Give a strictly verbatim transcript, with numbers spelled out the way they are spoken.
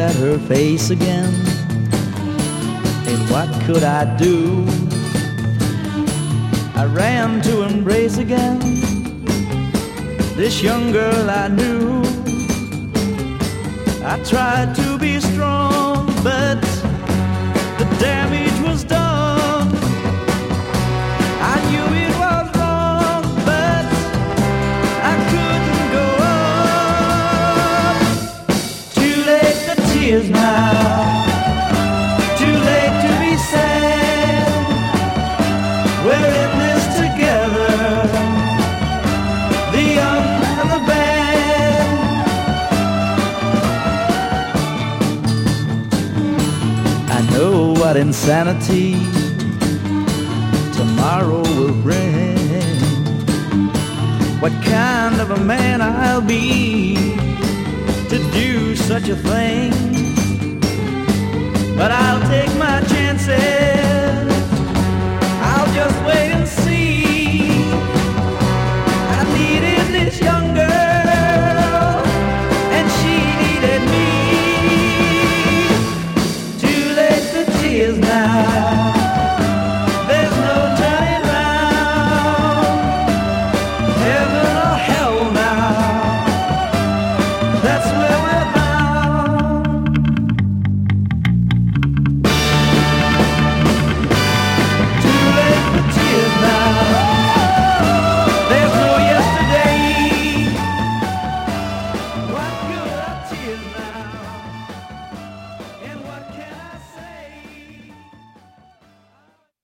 at her face again. And what could I do? I ran to embrace again this young girl I knew. I tried to be strong, but the damage was done. I knew it was wrong, but I couldn't go on. Too late for tears now, too late to be sad. We're in this together, the young and the bad. I know what insanity tomorrow will bring, what kind of a man I'll be to do such a thing. But I'll take my chances, I'll just wait and see. I needed this young girl, and she needed me. Too late for tears now,